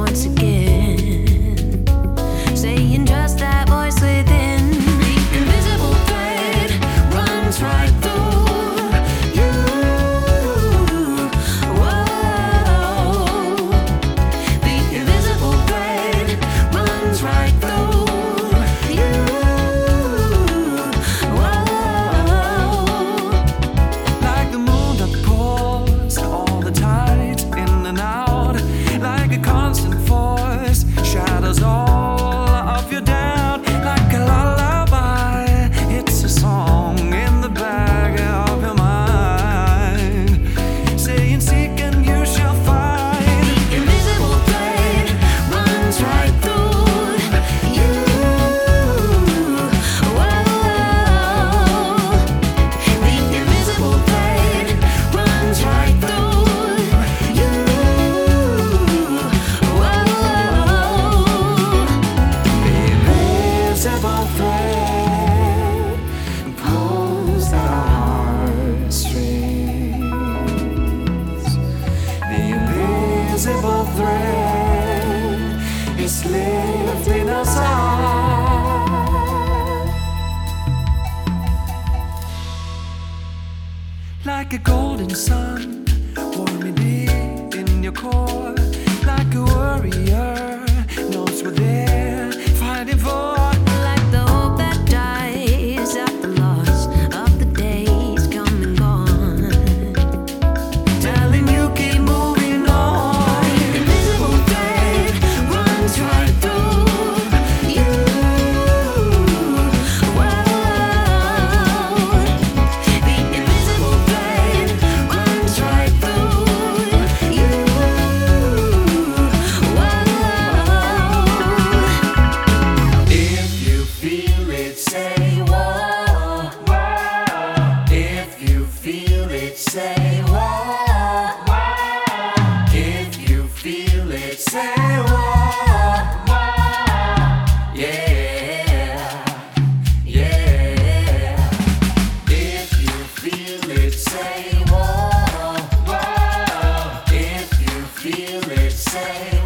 once again, saying just that voice within. The invisible thread runs right through you. Whoa. The invisible thread runs right through you. Whoa. Like the moon that pours all the tides in and out, like a constant voice shadows all of your doubt. Like a lullaby, it's a song in the back of your mind, saying seek and you shall find. The invisible thread runs right through you. Whoa. The invisible thread runs right through you. Whoa. The invisible thread pulls at our heartstrings. The invisible thread is lifting us high, like a golden sun warming deep in your core, like a warrior knows we're there fighting for. Like the hope that dies at the loss of the days come and gone, Telling you keep moving on. the invisible thread runs right through you. Whoa. The invisible thread runs right through you. Whoa. If you feel it, say whoa. If you feel it, say whoa. If you feel it, say whoa. Yeah, yeah. If you feel it, say whoa. If you feel it, say